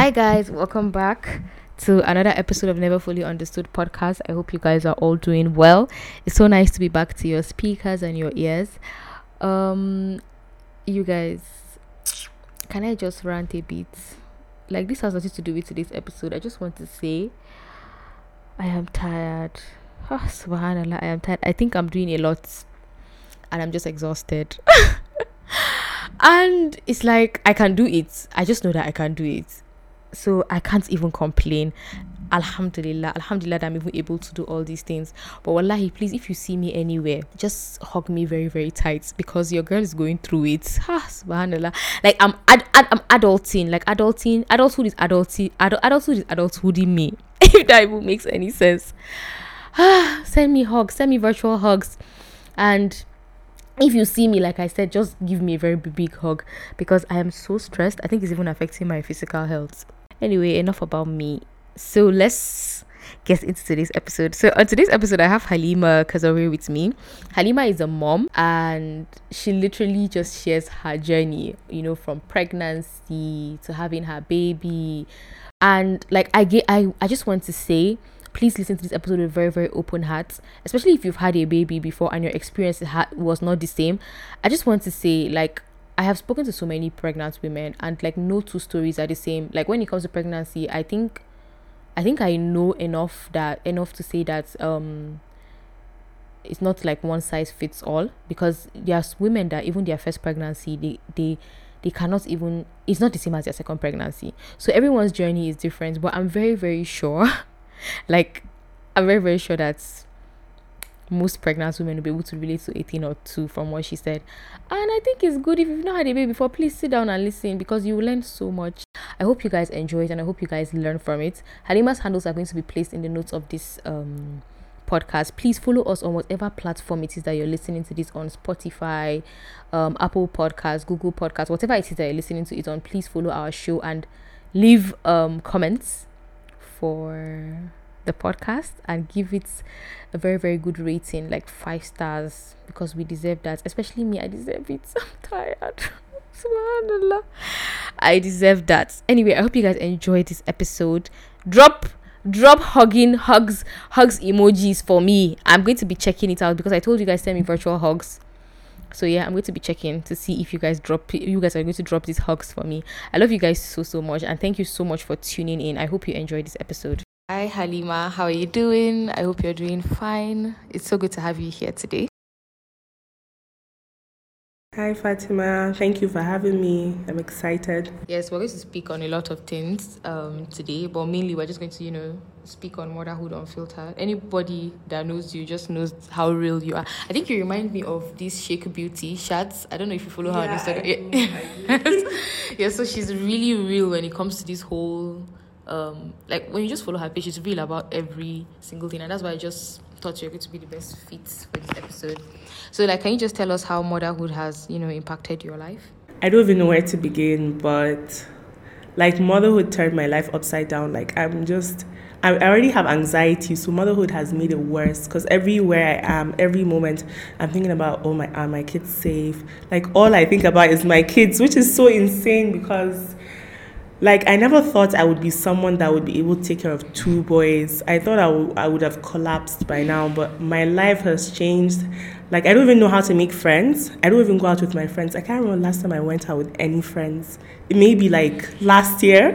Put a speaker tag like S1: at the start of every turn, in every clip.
S1: Hi guys, welcome back to another episode of Never Fully Understood podcast. I hope you guys are all doing well. It's so nice to be back to your speakers and your ears. You guys, can I just rant a bit? Like, this has nothing to do with today's episode. I just want to say I am tired. Subhanallah, I am tired. I think I'm doing a lot and I'm just exhausted. And it's like I can do it. I just know that I can do it. So I can't even complain. Alhamdulillah that I'm even able to do all these things. But wallahi, please, if you see me anywhere, just hug me very, very tight, because your girl is going through it. Subhanallah. Like I'm adulting. Like adulthood is adulthooding me. If that even makes any sense. Send me hugs, send me virtual hugs. And if you see me, like I said, just give me a very big hug, because I am so stressed. I think it's even affecting my physical health. Anyway, enough about me. So let's get into today's episode. So on today's episode, I have Halima Kazori with me. Halima is a mom, and she literally just shares her journey, from pregnancy to having her baby. And like I just want to say, please listen to this episode with very, very open hearts, especially if you've had a baby before and your experience was not the same. I just want to say, like, I have spoken to so many pregnant women, and like no two stories are the same. Like when it comes to pregnancy, I think I know enough to say that it's not like one size fits all, because there's women that even their first pregnancy they cannot even, it's not the same as their second pregnancy. So everyone's journey is different, but I'm very, very sure like I'm very, very sure that most pregnant women will be able to relate to 18 or 2 from what she said. And I think it's good, if you've not had a baby before, please sit down and listen, because you will learn so much. I hope you guys enjoy it, and I hope you guys learn from it. Halima's handles are going to be placed in the notes of this podcast. Please follow us on whatever platform it is that you're listening to this on. Spotify, Apple Podcasts, Google Podcasts, whatever it is that you're listening to it on. Please follow our show and leave comments for the podcast, and give it a very, very good rating, like 5 stars, because we deserve that. Especially me, I deserve it. I'm tired. Subhanallah, I deserve that. Anyway, I hope you guys enjoyed this episode. Drop hugs emojis for me. I'm going to be checking it out, because I told you guys send me virtual hugs. So yeah, I'm going to be checking to see if you guys are going to drop these hugs for me. I love you guys so much, and thank you so much for tuning in. I hope you enjoyed this episode. Hi Halima, how are you doing? I hope you're doing fine. It's so good to have you here today.
S2: Hi Fatima, thank you for having me. I'm excited.
S1: Yes, we're going to speak on a lot of things today, but mainly we're just going to, speak on motherhood unfiltered. Anybody that knows you just knows how real you are. I think you remind me of this Sheikh Beauty, Shads. I don't know if you follow her on Instagram. Yeah, so she's really real when it comes to this whole, like when you just follow her page, she's real about every single thing, and that's why I just thought you're going to be the best fit for this episode. So like, can you just tell us how motherhood has, impacted your life?
S2: I don't even know where to begin, but like motherhood turned my life upside down. Like I already have anxiety, so motherhood has made it worse, because everywhere I am, every moment, I'm thinking about, are my kids safe? Like all I think about is my kids, which is so insane, because like I never thought I would be someone that would be able to take care of 2 boys. I thought I would have collapsed by now, but my life has changed. Like I don't even know how to make friends. I don't even go out with my friends. I can't remember last time I went out with any friends. It may be like last year.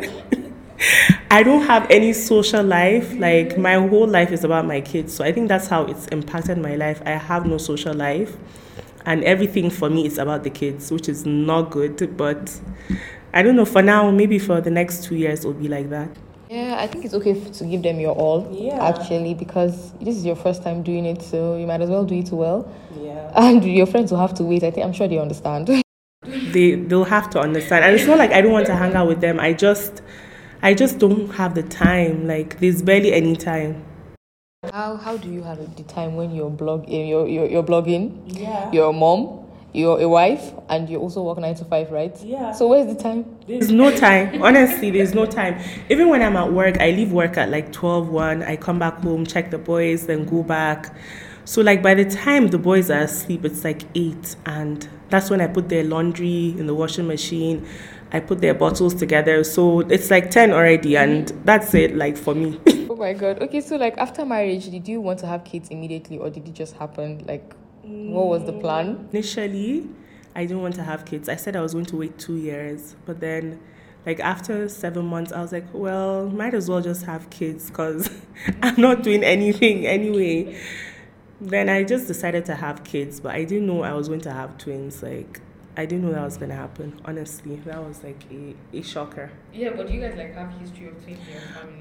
S2: I don't have any social life. Like my whole life is about my kids. So I think that's how it's impacted my life. I have no social life, and everything for me is about the kids, which is not good, but I don't know, for now, maybe for the next 2 years it'll be like that.
S1: Yeah, I think it's okay to give them your all, actually, because this is your first time doing it, so you might as well do it well. Yeah. And your friends will have to wait. I'm sure they understand.
S2: They'll have to understand. And it's not like I don't want to hang out with them. I just don't have the time. Like there's barely any time.
S1: How do you have the time when you're blogging? Yeah. You're a mom, you're a wife, and you also work 9 to 5, right? Yeah. So where's the time?
S2: There's no time. Honestly, there's no time. Even when I'm at work, I leave work at like 12:01. I come back home, check the boys, then go back. So like by the time the boys are asleep, it's like 8, and that's when I put their laundry in the washing machine. I put their bottles together. So it's like 10 already, and that's it, like for me.
S1: Oh my God. Okay, so like after marriage, did you want to have kids immediately, or did it just happen? Like, what was the plan?
S2: Initially, I didn't want to have kids. I said I was going to wait 2 years, but then, like after 7 months, I was like, well, might as well just have kids because I'm not doing anything anyway. Then I just decided to have kids, but I didn't know I was going to have twins. Like, I didn't know that was going to happen. Honestly, that was like a shocker.
S1: Yeah, but do you guys like have history of twins in your family?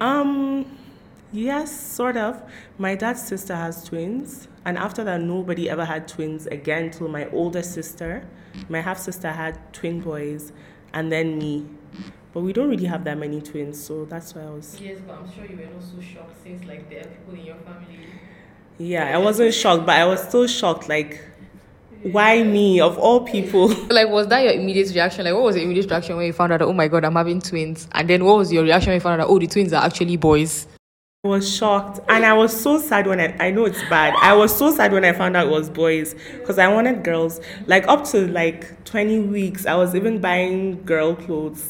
S2: Yes, sort of. My dad's sister has twins, and after that, nobody ever had twins again till my older sister. My half sister had twin boys, and then me. But we don't really have that many twins, so that's why I was.
S1: Yes, but I'm sure you were not so shocked since like there are people in your family.
S2: Yeah, I wasn't shocked, but I was still shocked. Like, why me of all people?
S1: Like, was that your immediate reaction? Like, what was your immediate reaction when you found out that, oh my God, I'm having twins? And then what was your reaction when you found out that, oh, the twins are actually boys?
S2: I was shocked, and I was so sad when I know it's bad. I was so sad when I found out it was boys because I wanted girls. Like up to like 20 weeks, I was even buying girl clothes.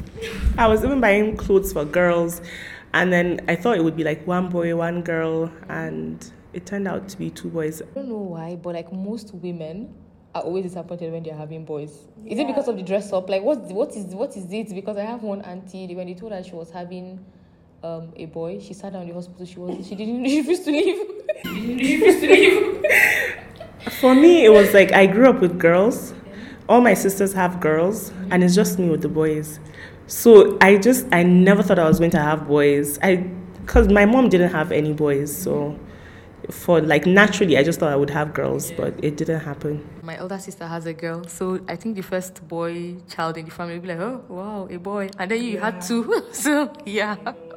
S2: I was even buying clothes for girls, and then I thought it would be like one boy, one girl, and it turned out to be 2 boys.
S1: I don't know why, but like most women are always disappointed when they're having boys. Yeah. Is it because of the dress up? Like, what is it? Because I have one auntie, when they told her she was having a boy, she sat down in the hospital. She refused to leave. She refused to leave.
S2: For me, it was like I grew up with girls. All my sisters have girls, and it's just me with the boys. So I never thought I was going to have boys. Because my mom didn't have any boys, so for like naturally, I just thought I would have girls, but it didn't happen.
S1: My elder sister has a girl, so I think the first boy child in the family will be like, oh wow, a boy, and then you had 2. So yeah.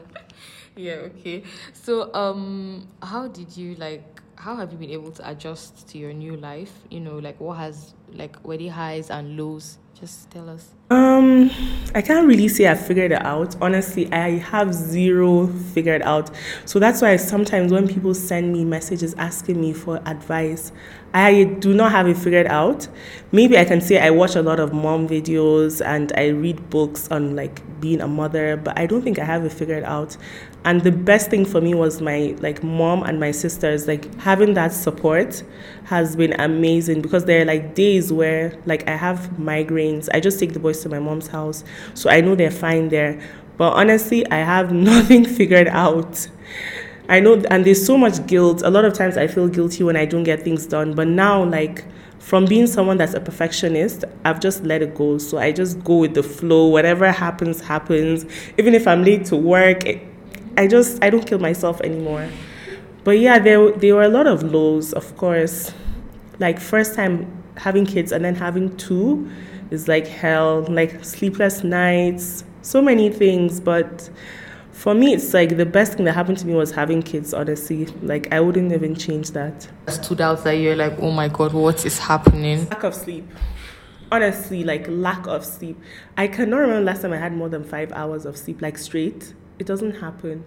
S1: Yeah, okay. So how have you been able to adjust to your new life? You know, like were the highs and lows? Just tell us.
S2: I can't really say I figured it out. Honestly, I have zero figured out. So that's why sometimes when people send me messages asking me for advice, I do not have it figured out. Maybe I can say I watch a lot of mom videos and I read books on like being a mother, but I don't think I have it figured out. And the best thing for me was my like mom and my sisters. Like having that support has been amazing because there are like days where like I have migraines. I just take the boys to my mom's house, so I know they're fine there. But honestly, I have nothing figured out. I know, and there's so much guilt. A lot of times I feel guilty when I don't get things done. But now, like, from being someone that's a perfectionist, I've just let it go. So I just go with the flow. Whatever happens, happens. Even if I'm late to work, I don't kill myself anymore. But yeah, there were a lot of lows, of course. Like, first time having kids and then having 2 is like hell. Like, sleepless nights, so many things. But for me, it's like the best thing that happened to me was having kids, honestly. Like, I wouldn't even change that.
S1: Stood out that you're like, oh my God, what is happening?
S2: Lack of sleep. Honestly, like, lack of sleep. I cannot remember last time I had more than 5 hours of sleep, like, straight. It doesn't happen.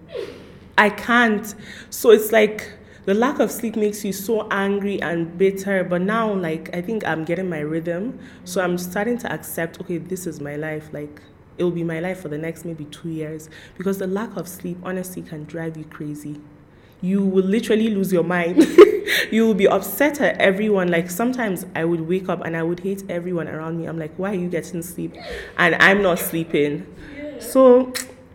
S2: I can't. So it's like the lack of sleep makes you so angry and bitter. But now, like, I think I'm getting my rhythm. So I'm starting to accept, okay, this is my life. Like, it will be my life for the next maybe 2 years. Because the lack of sleep, honestly, can drive you crazy. You will literally lose your mind. You will be upset at everyone. Like, sometimes I would wake up and I would hate everyone around me. I'm like, why are you getting sleep? And I'm not sleeping. So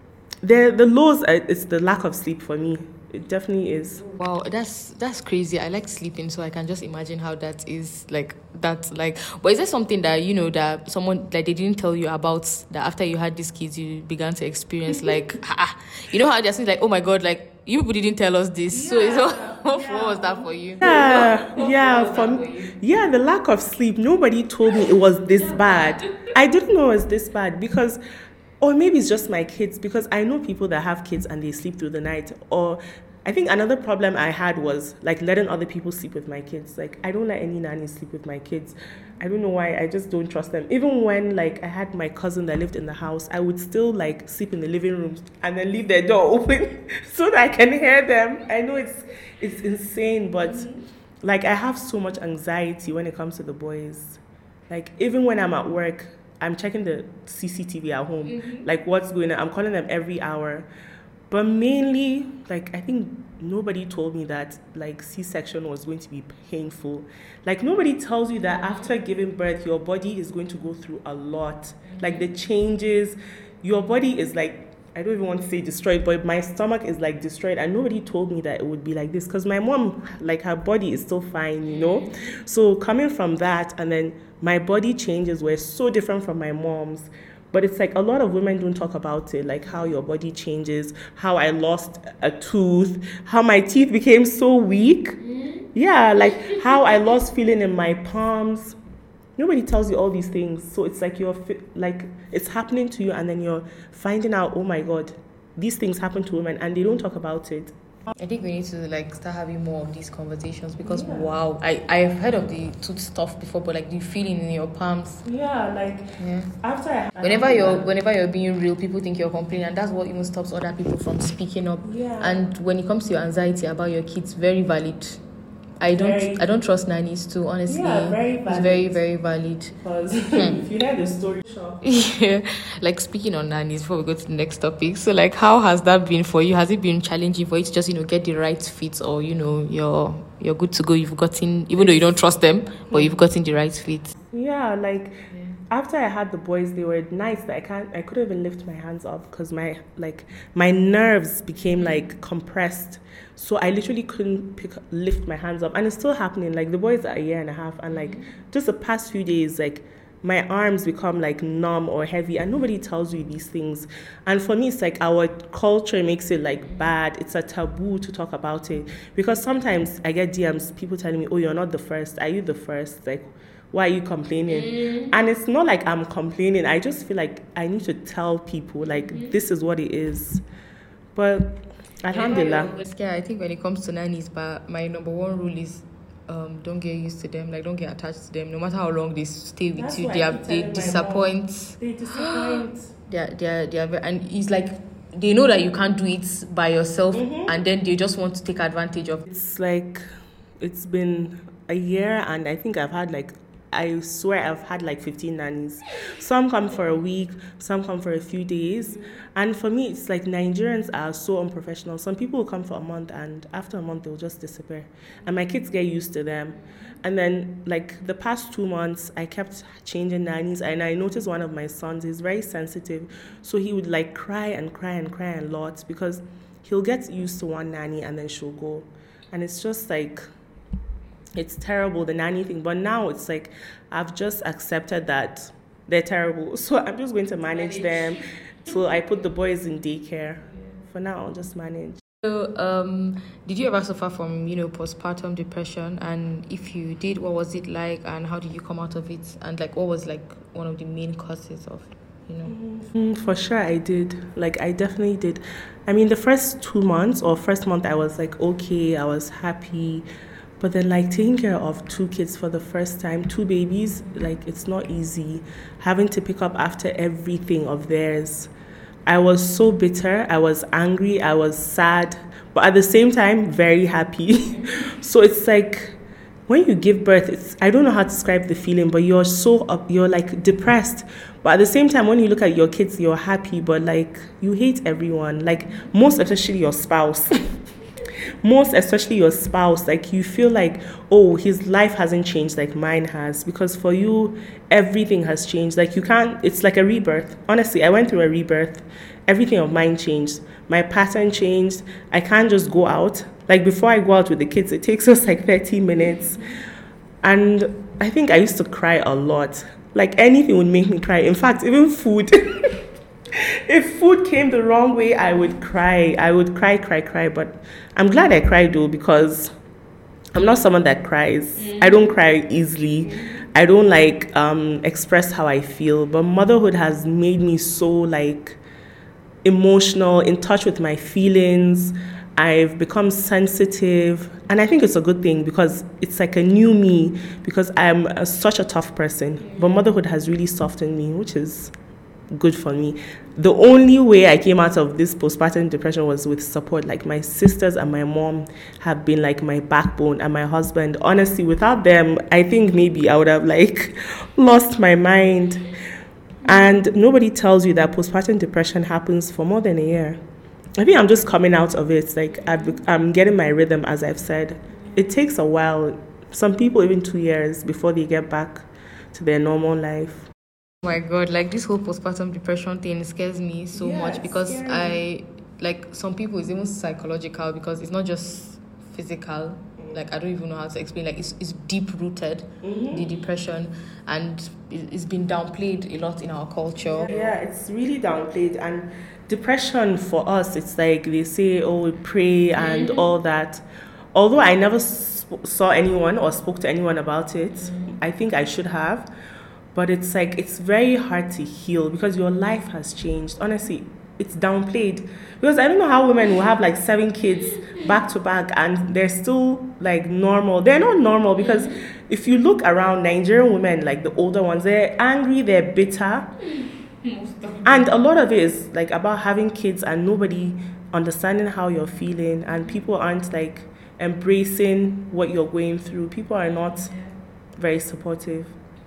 S2: the lows, it's the lack of sleep for me. It definitely is.
S1: Wow, that's crazy. I like sleeping, so I can just imagine how that is like. That's like. But is there something that you know that someone that they didn't tell you about that after you had these kids you began to experience? Like, you know how they're saying like, oh my God, like you people didn't tell us this. Yeah. So what was that for you?
S2: Yeah, the lack of sleep. Nobody told me it was this bad. I didn't know it was this bad because. Or maybe it's just my kids, because I know people that have kids and they sleep through the night. Or I think another problem I had was like letting other people sleep with my kids. Like, I don't let any nanny sleep with my kids. I don't know why, I just don't trust them. Even when like I had my cousin that lived in the house, I would still like sleep in the living room and then leave their door open so that I can hear them. I know it's insane, but like I have so much anxiety when it comes to the boys. Like, even when I'm at work, I'm checking the CCTV at home, like what's going on. I'm calling them every hour. But mainly, like, I think nobody told me that, like, C-section was going to be painful. Like, nobody tells you that after giving birth, your body is going to go through a lot. Like, the changes, your body is like, I don't even want to say destroyed, but my stomach is like destroyed. And nobody told me that it would be like this, because my mom, like, her body is still fine, you know? So coming from that, and then my body changes were so different from my mom's. But it's like a lot of women don't talk about it, like how your body changes, how I lost a tooth, how my teeth became so weak. Yeah, like how I lost feeling in my palms. Nobody tells you all these things. So it's like like it's happening to you, and then you're finding out, oh my God, these things happen to women, and they don't talk about it.
S1: I think we need to like start having more of these conversations, because wow, I've heard of the tooth stuff before, but like the feeling in your palms.
S2: Yeah, like after
S1: whenever you're being real, people think you're complaining, and that's what even stops other people from speaking up.
S2: Yeah.
S1: And when it comes to your anxiety about your kids, very valid. I don't trust nannies too, honestly.
S2: Yeah, very valid.
S1: It's very, very valid.
S2: Because if you hear the story, sure.
S1: Yeah. Like, speaking on nannies, before we go to the next topic, so like, how has that been for you? Has it been challenging for you to just, get the right fit, or you're good to go? You've gotten, even though you don't trust them, but you've gotten the right fit.
S2: Yeah, like after I had the boys, they were nice, but I couldn't even lift my hands up because my nerves became like compressed. So I literally couldn't lift my hands up, and it's still happening. Like, the boys are a year and a half, and like just the past few days, like my arms become like numb or heavy, and nobody tells you these things. And for me, it's like our culture makes it like bad. It's a taboo to talk about it, because sometimes I get DMs, people telling me, oh, you're not the first. Are you the first? Like, why are you complaining? And it's not like I'm complaining. I just feel like I need to tell people, like, this is what it is. But alhamdulillah.
S1: Yeah, I think when it comes to nannies, but my number one rule is don't get used to them. Like, don't get attached to them. No matter how long they stay with you, they disappoint.
S2: They disappoint.
S1: They're and it's like they know that you can't do it by yourself, and then they just want to take advantage of it.
S2: It's like, it's been a year, and I think I swear I've had like 15 nannies. Some come for a week, some come for a few days. And for me, it's like Nigerians are so unprofessional. Some people will come for a month, and after a month, they'll just disappear. And my kids get used to them. And then, like, the past 2 months, I kept changing nannies. And I noticed one of my sons is very sensitive. So he would like cry and cry and cry a lot, because he'll get used to one nanny and then she'll go. And it's just like, it's terrible, the nanny thing. But now it's like, I've just accepted that they're terrible. So I'm just going to manage them. So I put the boys in daycare. For now, I'll just manage.
S1: So, did you ever suffer from, postpartum depression? And if you did, what was it like? And how did you come out of it? And like, what was like one of the main causes of,
S2: For sure, I did. Like, I definitely did. I mean, the first 2 months or first month, I was like, okay, I was happy. But then, like, taking care of 2 kids for the first time, 2 babies, like, it's not easy. Having to pick up after everything of theirs. I was so bitter. I was angry. I was sad. But at the same time, very happy. So it's like, when you give birth, I don't know how to describe the feeling, but you're so you're like depressed. But at the same time, when you look at your kids, you're happy, but like, you hate everyone. Like, most especially your spouse. Most especially your spouse, like, you feel like, oh, his life hasn't changed like mine has, because for you, everything has changed. Like, you can't, it's like a rebirth. Honestly, I went through a rebirth. Everything of mine changed. My pattern changed. I can't just go out. Like, before I go out with the kids, it takes us like 30 minutes. And I think I used to cry a lot. Like, anything would make me cry. In fact, even food. If food came the wrong way, I would cry. I would cry. But I'm glad I cried, though, because I'm not someone that cries. I don't cry easily. I don't like express how I feel. But motherhood has made me so like emotional, in touch with my feelings. I've become sensitive, and I think it's a good thing, because it's like a new me, because I'm such a tough person. But motherhood has really softened me, which is good for me. The only way I came out of this postpartum depression was with support. Like, my sisters and my mom have been like my backbone, and my husband. Honestly, without them, I think maybe I would have like lost my mind. And nobody tells you that postpartum depression happens for more than a year. I think I'm just coming out of it. Like I'm getting my rhythm, as I've said. It takes a while. Some people even 2 years before they get back to their normal life.
S1: Oh my god, like this whole postpartum depression thing scares me so much because I like some people it's even psychological because it's not just physical. Like I don't even know how to explain. Like it's deep rooted, the depression, and it's been downplayed a lot in our culture.
S2: Yeah, it's really downplayed. And depression for us, it's like they say, oh, we pray and all that. Although I never saw anyone or spoke to anyone about it, I think I should have. But it's like, it's very hard to heal because your life has changed. Honestly, it's downplayed. Because I don't know how women will have like 7 kids back to back and they're still like normal. They're not normal because if you look around Nigerian women, like the older ones, they're angry, they're bitter. And a lot of it is like about having kids and nobody understanding how you're feeling, and people aren't like embracing what you're going through. People are not very supportive.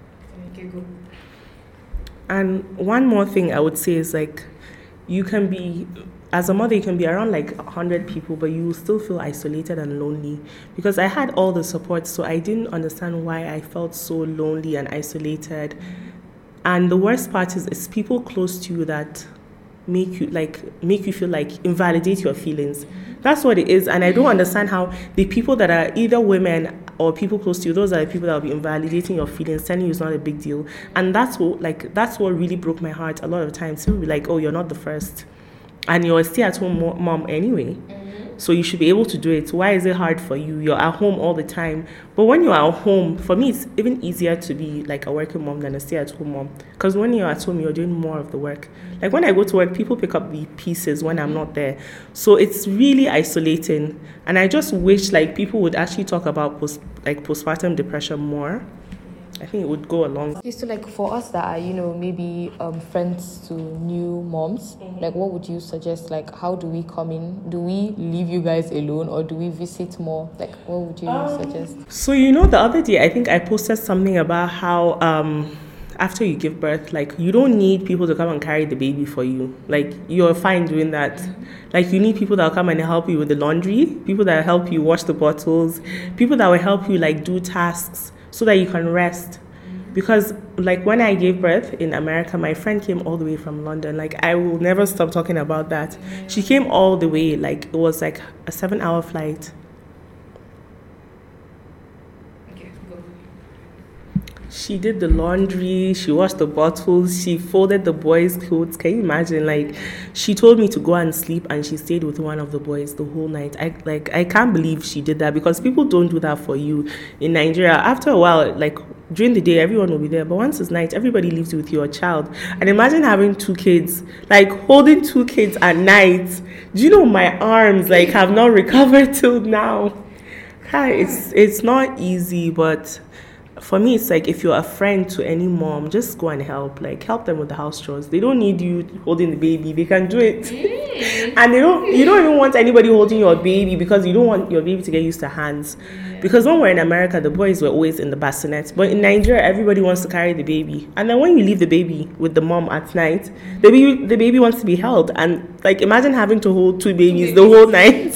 S2: And one more thing I would say is like, you can be, as a mother, you can be around like 100 people, but you will still feel isolated and lonely. Because I had all the support, so I didn't understand why I felt so lonely and isolated. And the worst part is it's people close to you that make you feel like invalidate your feelings. That's what it is. And I don't understand how the people that are either women or people close to you, those are the people that will be invalidating your feelings, telling you it's not a big deal. And that's what really broke my heart a lot of times. People will be like, oh, you're not the first. And you're a stay-at-home mom anyway. So you should be able to do it. Why is it hard for you? You're at home all the time. But when you're at home, for me, it's even easier to be like a working mom than a stay-at-home mom. Because when you're at home, you're doing more of the work. Like when I go to work, people pick up the pieces when I'm not there. So it's really isolating. And I just wish like people would actually talk about postpartum depression more. I think it would go along.
S1: Okay, so like for us that are, maybe friends to new moms, like what would you suggest? Like how do we come in? Do we leave you guys alone or do we visit more? Like what would you suggest?
S2: So the other day I think I posted something about how after you give birth, like you don't need people to come and carry the baby for you. Like you're fine doing that. Like you need people that will come and help you with the laundry, people that will help you wash the bottles, people that will help you like do tasks so that you can rest. Because like when I gave birth in America, my friend came all the way from London. Like I will never stop talking about that. She came all the way, like it was like a 7-hour flight. She did the laundry, she washed the bottles, she folded the boys' clothes. Can you imagine? Like, she told me to go and sleep and she stayed with one of the boys the whole night. I can't believe she did that because people don't do that for you in Nigeria. After a while, like during the day, everyone will be there. But once it's night, everybody leaves with your child. And imagine having 2 kids, like holding 2 kids at night. Do you know my arms like have not recovered till now? It's not easy, but for me, it's like if you're a friend to any mom, just go and help. Like help them with the house chores. They don't need you holding the baby. They can do it. And you don't even want anybody holding your baby because you don't want your baby to get used to hands. Because when we're in America, the boys were always in the bassinet. But in Nigeria, everybody wants to carry the baby. And then when you leave the baby with the mom at night, the baby wants to be held. And like imagine having to hold 2 babies the whole night.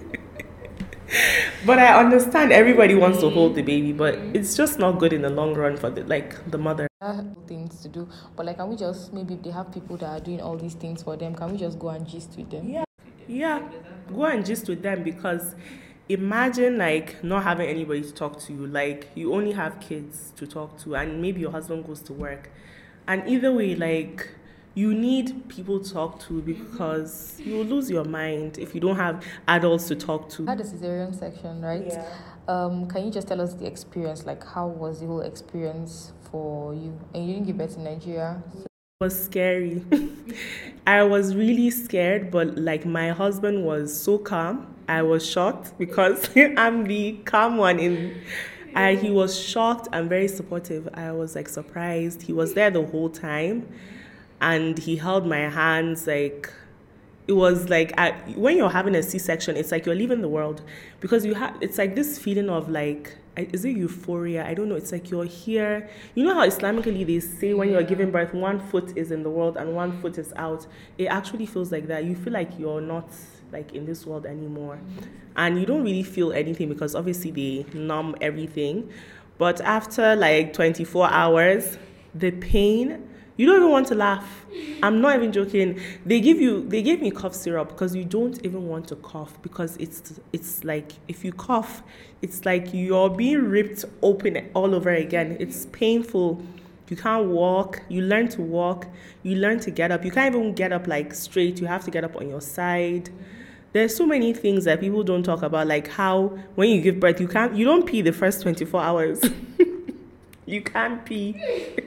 S2: But I understand everybody wants to hold the baby, but it's just not good in the long run for the mother.
S1: Things to do, but like can we just maybe if they have people that are doing all these things for them, can we just go and gist with them?
S2: Yeah, go and gist with them because imagine like not having anybody to talk to you. Like you only have kids to talk to, and maybe your husband goes to work, and either way, like you need people to talk to because you will lose your mind if you don't have adults to talk to.
S1: I had a cesarean section, right? Yeah. Can you just tell us the experience? Like, how was the whole experience for you? And you didn't give birth in Nigeria. So.
S2: It was scary. I was really scared, but like my husband was so calm. I was shocked because I'm the calm one he was shocked and very supportive. I was like surprised. He was there the whole time. And he held my hands, like, it was like when you're having a C-section, it's like you're leaving the world, because it's like this feeling of like, is it euphoria? I don't know. It's like you're here. You know how Islamically they say when you're giving birth, one foot is in the world and one foot is out. It actually feels like that. You feel like you're not like in this world anymore, and you don't really feel anything because obviously they numb everything. But after like 24 hours, the pain, you don't even want to laugh. I'm not even joking. They gave me cough syrup because you don't even want to cough, because it's like if you cough, it's like you're being ripped open all over again. It's painful. You can't walk. You learn to walk. You learn to get up. You can't even get up like straight. You have to get up on your side. There's so many things that people don't talk about, like how when you give birth, you don't pee the first 24 hours. You can't pee.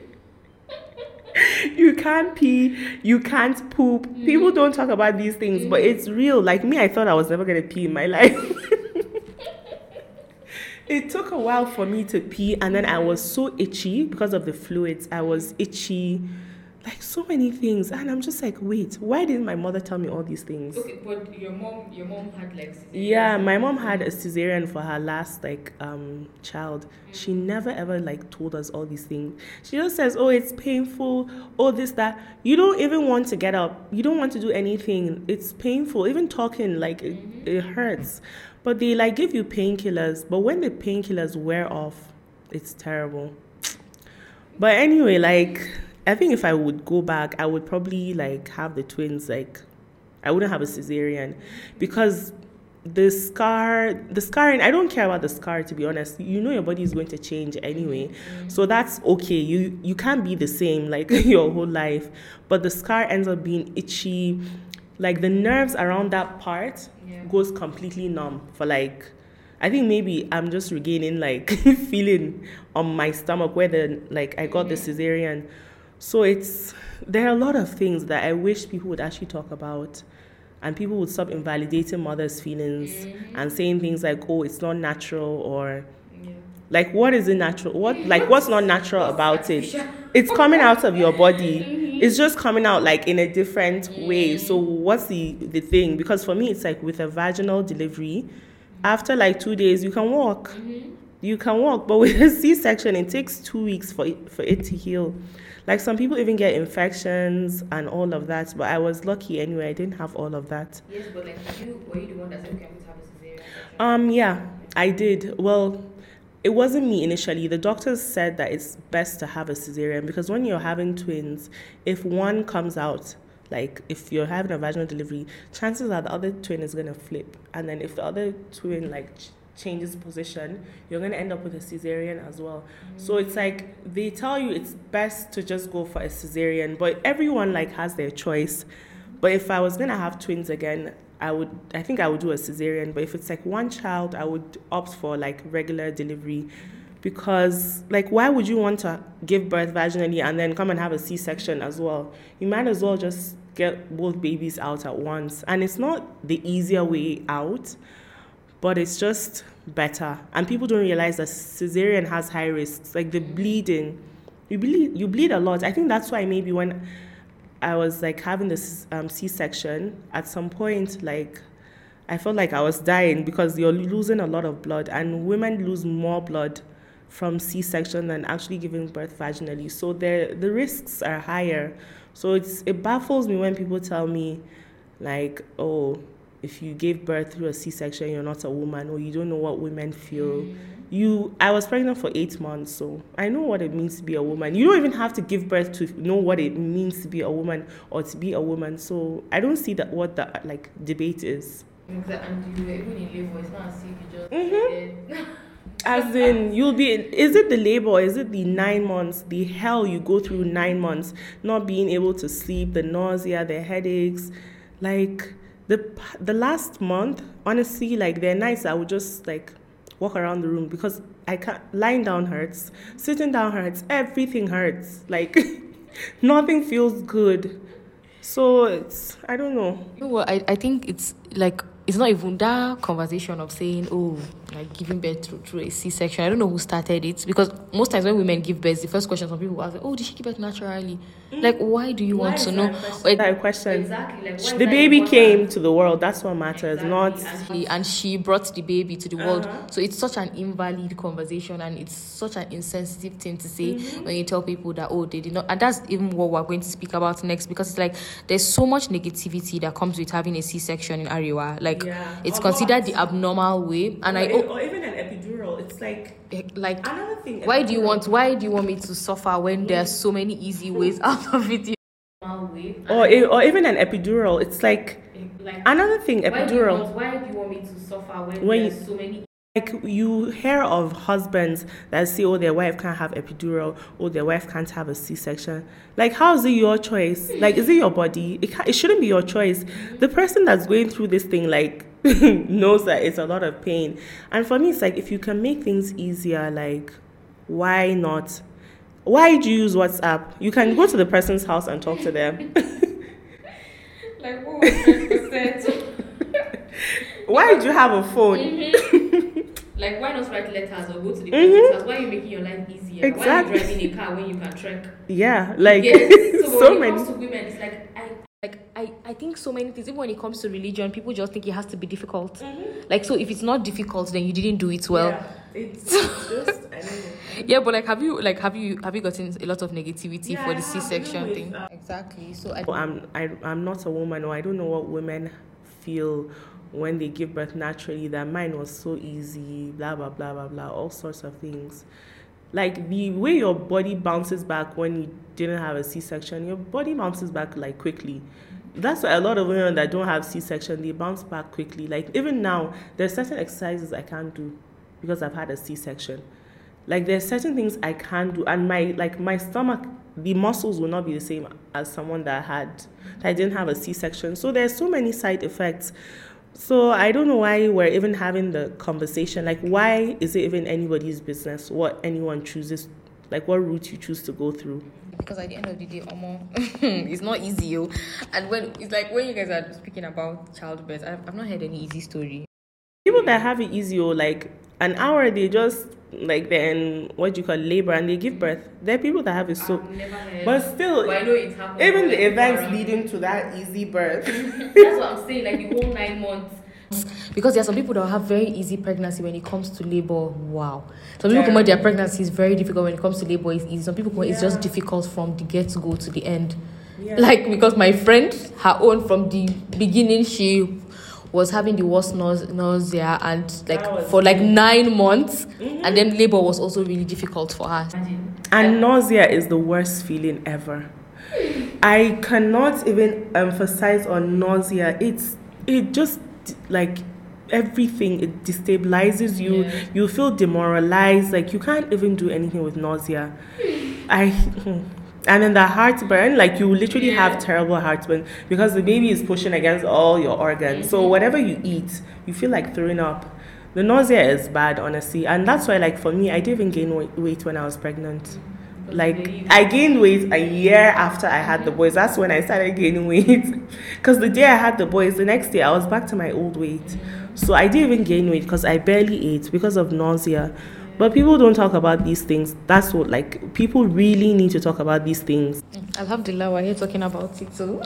S2: You can't pee. You can't poop. People don't talk about these things, but it's real. Like me, I thought I was never going to pee in my life. It took a while for me to pee, and then I was so itchy because of the fluids. I was itchy, like so many things, and I'm just like, wait, why didn't my mother tell me all these things?
S1: Okay, but your mom had like cesarean.
S2: Yeah, my mom had a cesarean for her last child. She never ever like told us all these things. She just says, oh, it's painful, oh, this, that. You don't even want to get up. You don't want to do anything. It's painful. Even talking, like it hurts. But they like give you painkillers. But when the painkillers wear off, it's terrible. But anyway, like, I think if I would go back, I would probably like have the twins. Like, I wouldn't have a cesarean, because the scarring, I don't care about the scar, to be honest. You know your body is going to change anyway. So that's okay. You can't be the same like your whole life. But the scar ends up being itchy. Like the nerves around that part goes completely numb for like, I think maybe I'm just regaining like feeling on my stomach where I got the cesarean. So there are a lot of things that I wish people would actually talk about, and people would stop invalidating mothers' feelings and saying things like, oh, it's not natural, or like, what is it natural? What's not natural about it? It's coming out of your body. It's just coming out like in a different way. So what's the thing? Because for me, it's like with a vaginal delivery, after like 2 days, you can walk. You can walk. But with a C-section, it takes 2 weeks for it to heal. Like some people even get infections and all of that. But I was lucky anyway. I didn't have all of that.
S1: Yes, but like, were you the one that said, okay, I'm going to have a cesarean?
S2: Yeah, I did. Well, it wasn't me initially. The doctors said that it's best to have a cesarean, because when you're having twins, if one comes out, like if you're having a vaginal delivery, chances are the other twin is going to flip. And then if the other twin like changes position, you're going to end up with a cesarean as well. So it's like they tell you it's best to just go for a cesarean, but everyone like has their choice. But if I was going to have twins again, I think I would do a cesarean. But if it's like one child, I would opt for like regular delivery, because like, why would you want to give birth vaginally and then come and have a C-section as well? You might as well just get both babies out at once. And it's not the easier way out, but it's just better. And people don't realize that cesarean has high risks, like the bleeding. You bleed a lot. I think that's why maybe when I was like having this C-section, at some point, like I felt like I was dying, because you're losing a lot of blood, and women lose more blood from C-section than actually giving birth vaginally. So the risks are higher. So it baffles me when people tell me like, oh, if you gave birth through a C-section, you're not a woman, or you don't know what women feel. I was pregnant for 8 months, so I know what it means to be a woman. You don't even have to give birth to know what it means to be a woman or to be a woman. So I don't see what the like debate is.
S1: Exactly. And you were even in labor. It's not as if you just
S2: As in, is it the labor, or is it the 9 months, the hell you go through 9 months, not being able to sleep, the nausea, the headaches, like the last month, honestly, like there are nights I would just like walk around the room, because I can't. Lying down hurts, sitting down hurts, everything hurts. Like nothing feels good. So I don't know.
S1: You know what? I think it's like it's not even that conversation of saying, oh, like giving birth through a C-section. I don't know who started it, because most times when women give birth, the first question some people ask, oh, did she give birth naturally? Like, why do you want to know?
S2: That question.
S1: Exactly. Like,
S2: The baby came to the world. That's what matters, not.
S1: And she brought the baby to the world. So it's such an invalid conversation, and it's such an insensitive thing to say when you tell people that, oh, they did not. And that's even what we're going to speak about next, because it's like there's so much negativity that comes with having a C-section in Ariwa. Like, it's considered the abnormal way, and
S2: or even an epidural. It's like another thing.
S1: Why do you want me to suffer when there are so many easy ways out of it?
S2: Or even an epidural. It's like another thing. Epidural.
S1: Why do you want me to suffer when there are so many?
S2: Like, you hear of husbands that say, oh, their wife can't have epidural, or their wife can't have a C-section. Like, how is it your choice? Like, is it your body? It shouldn't be your choice. The person that's going through this thing, like, knows that it's a lot of pain. And for me, it's like, if you can make things easier, like, why not? Why do you use WhatsApp? You can go to the person's house and talk to them.
S1: Like, 100%.
S2: Why do you have a phone?
S1: Like, why not write letters or go to the person's house? Why are you making your life easier?
S2: Exactly.
S1: Why are you driving a car when you can trek?
S2: Yeah, like,
S1: So
S2: so
S1: when
S2: many.
S1: it comes to women, it's like, I think so many things, even when it comes to religion, people just think it has to be difficult. Like, so if it's not difficult, then you didn't do it well.
S2: Yeah, it's just, I don't know.
S1: Yeah, but have you gotten a lot of negativity for the C-section thing? Exactly. So
S2: I'm not a woman, or I don't know what women feel when they give birth naturally, that mine was so easy, blah blah blah blah blah, all sorts of things. Like, the way your body bounces back when you didn't have a C-section, your body bounces back like quickly. That's why a lot of women that don't have C-section, they bounce back quickly. Like, even now, there's certain exercises I can't do because I've had a C-section. Like, there's certain things I can't do, and my stomach, the muscles will not be the same as someone that didn't have a C-section. So there's so many side effects. So I don't know why we're even having the conversation. Like, why is it even anybody's business what anyone chooses, like what route you choose to go through?
S1: Because at the end of the day, it's not easy. And when you guys are speaking about childbirth, I've not heard any easy story.
S2: People that have it easy, like an hour, they just like then what do you call labor, and they give birth. There are people that have it so, but still,
S1: But I know it's happened.
S2: Even the events leading to that easy birth.
S1: That's what I'm saying. Like, the whole 9 months. Because there are some people that have very easy pregnancy when it comes to labor. Wow. Some people come their pregnancy is very difficult when it comes to labor. It's easy. Some people it's just difficult from the get to go to the end. Yeah. Like, because my friend, her own, from the beginning, she was having the worst nausea, and like for like 9 months, and then labor was also really difficult for her.
S2: And nausea is the worst feeling ever. I cannot even emphasize on nausea. It just like everything, it destabilizes you. Yeah. You feel demoralized. Like, you can't even do anything with nausea. And then the heartburn, like, you literally have terrible heartburn because the baby is pushing against all your organs. So whatever you eat, you feel like throwing up. The nausea is bad, honestly. And that's why, like, for me, I didn't even gain weight when I was pregnant. Like, I gained weight a year after I had the boys. That's when I started gaining weight. Because the day I had the boys, the next day I was back to my old weight. So I didn't even gain weight because I barely ate because of nausea. But people don't talk about these things. That's what, like, people really need to talk about these things.
S1: Alhamdulillah, we're here talking about it. So,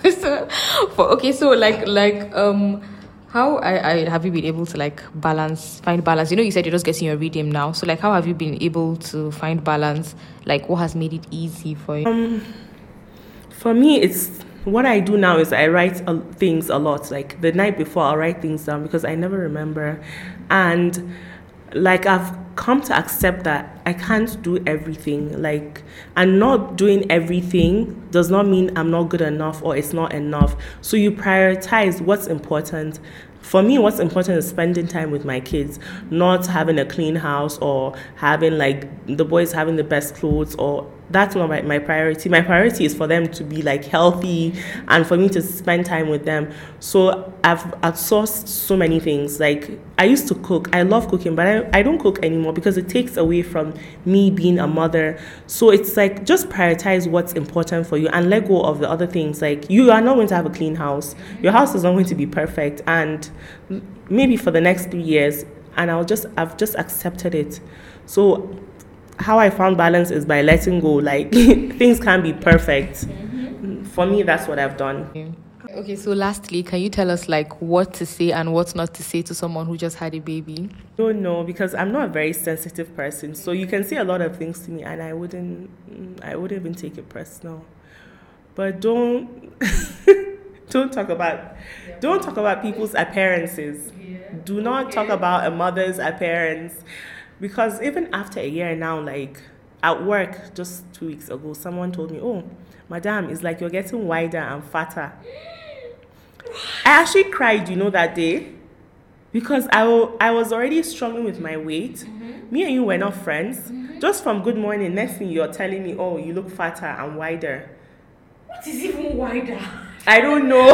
S1: how I have you been able to, like, find balance? You know, you said you're just getting your rhythm now. So, like, how have you been able to find balance? Like, what has made it easy for you?
S2: For me, it's what I do now is I write things a lot. Like, the night before, I'll write things down because I never remember. And, like, I've come to accept that I can't do everything. Like, and not doing everything does not mean I'm not good enough or it's not enough. So you prioritize what's important. For me, what's important is spending time with my kids, not having a clean house or having, like, the boys having the best clothes or that's not my priority. My priority is for them to be like healthy and for me to spend time with them. So I've outsourced so many things. Like I used to cook. I love cooking, but I don't cook anymore because it takes away from me being a mother. So it's like just prioritize what's important for you and let go of the other things. Like you are not going to have a clean house. Your house is not going to be perfect, and maybe for the next 3 years, and I've just accepted it. So how I found balance is by letting go. Like things can't be perfect. For me, that's what I've done.
S1: Okay, so lastly, can you tell us like what to say and what not to say to someone who just had a baby?
S2: Don't know, because I'm not a very sensitive person. So you can say a lot of things to me and I wouldn't even take it personal. But don't talk about people's appearances. Do not talk about a mother's appearance. Because even after a year now, like at work just 2 weeks ago, someone told me, "Oh, madam, it's like you're getting wider and fatter." I actually cried, that day, because I was already struggling with my weight. Me and you were not friends. Just from good morning, next thing you're telling me, "Oh, you look fatter and wider."
S1: What is even wider?
S2: I don't know.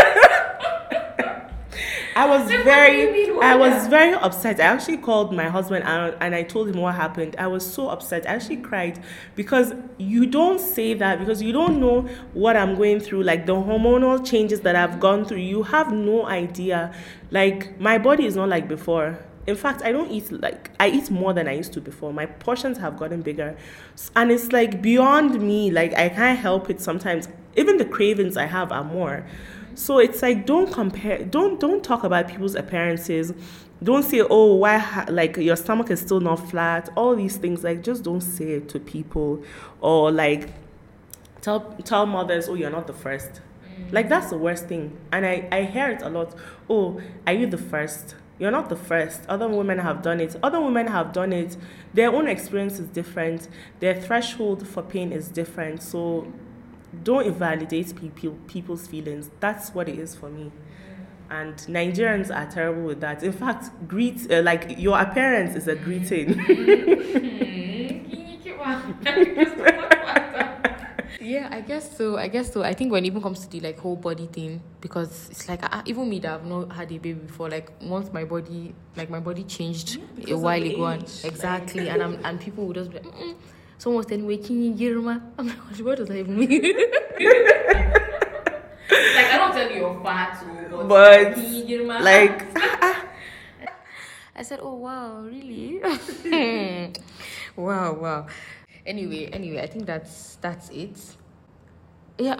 S2: I was very upset. I actually called my husband and I told him what happened. I was so upset. I actually cried because you don't say that because you don't know what I'm going through, like the hormonal changes that I've gone through. You have no idea. Like my body is not like before. In fact, I eat more than I used to before. My portions have gotten bigger. And it's like beyond me. Like I can't help it sometimes. Even the cravings I have are more. So it's like, don't compare, don't talk about people's appearances. Don't say, "Oh, why, like your stomach is still not flat." All these things, like just don't say it to people. Or like tell mothers, "Oh, you're not the first." Like that's the worst thing. And I hear it a lot. "Oh, are you the first?" You're not the first. Other women have done it. Their own experience is different. Their threshold for pain is different. So don't invalidate people's feelings. That's what it is for me. And Nigerians are terrible with that. In fact, like your appearance is a greeting.
S1: Yeah, I guess so. I think when it even comes to the like whole body thing, because it's like even me that I've not had a baby before, like once my body changed a while ago, and exactly, and people would just be like, someone was telling me, "Girma." I'm like, what does that even mean? Like, I don't tell you you're fat,
S2: but like,
S1: I said, "Oh wow, really?" Wow. Anyway, I think that's it. Yeah,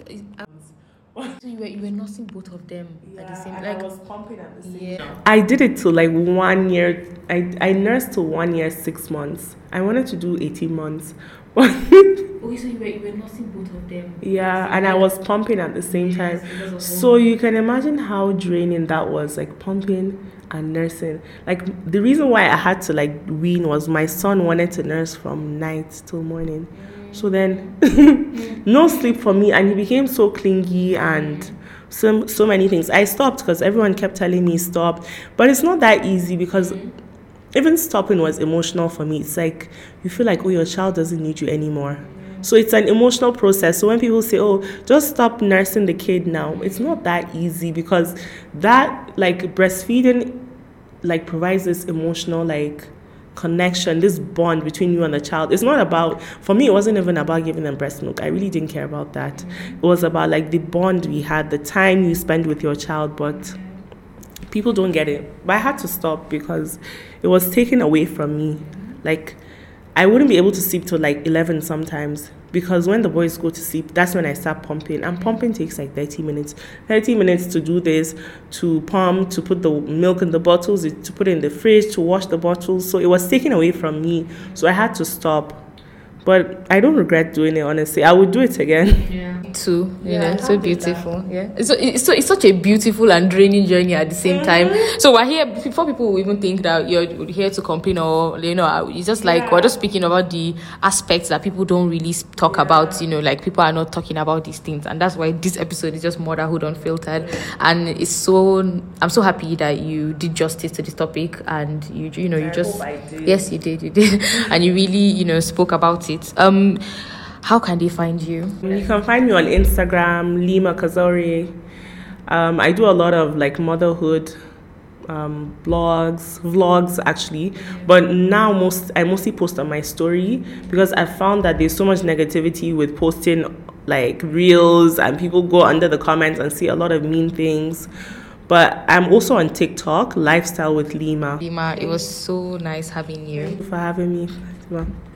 S1: so you were nursing both of them at the same time.
S2: Like I was pumping at the same time. I did it to like 1 year. I nursed to 1 year 6 months. I wanted to do 18 months.
S1: Okay, so you were nursing both of them.
S2: Yeah, and I was pumping at the same time. So you can imagine how draining that was, like pumping and nursing. Like the reason why I had to like wean was my son wanted to nurse from night till morning. So then no sleep for me, and he became so clingy and so many things. I stopped because everyone kept telling me stop, but it's not that easy because even stopping was emotional for me. It's like you feel like, oh, your child doesn't need you anymore. So it's an emotional process. So when people say, "Oh, just stop nursing the kid now," it's not that easy because that like breastfeeding like provides this emotional like connection, this bond between you and the child. It's not about, for me, it wasn't even about giving them breast milk. I really didn't care about that. It was about like the bond we had, the time you spend with your child, but people don't get it. But I had to stop because it was taken away from me. Like I wouldn't be able to sleep till like 11 sometimes because when the boys go to sleep, that's when I start pumping. And pumping takes like 30 minutes. 30 minutes to do this, to pump, to put the milk in the bottles, to put it in the fridge, to wash the bottles. So it was taken away from me. So I had to stop. But I don't regret doing it, honestly. I would do it again.
S1: Yeah. Too, so beautiful. Yeah. It's such a beautiful and draining journey at the same time. So we're here, before people will even think that you're here to complain or, it's just like we're just speaking about the aspects that people don't really talk about, like people are not talking about these things. And that's why this episode is just Motherhood Unfiltered. And I'm so happy that you did justice to this topic and you just,
S2: I hope I did.
S1: Yes, you did. And you really, spoke about it. How can they find you?
S2: You can find me on Instagram, Lima Kazori. I do a lot of like motherhood blogs, vlogs actually, but now I mostly post on my story because I found that there's so much negativity with posting like reels, and people go under the comments and see a lot of mean things. But I'm also on TikTok, Lifestyle with Lima.
S1: Lima, it was so nice having you.
S2: Thank you for having me.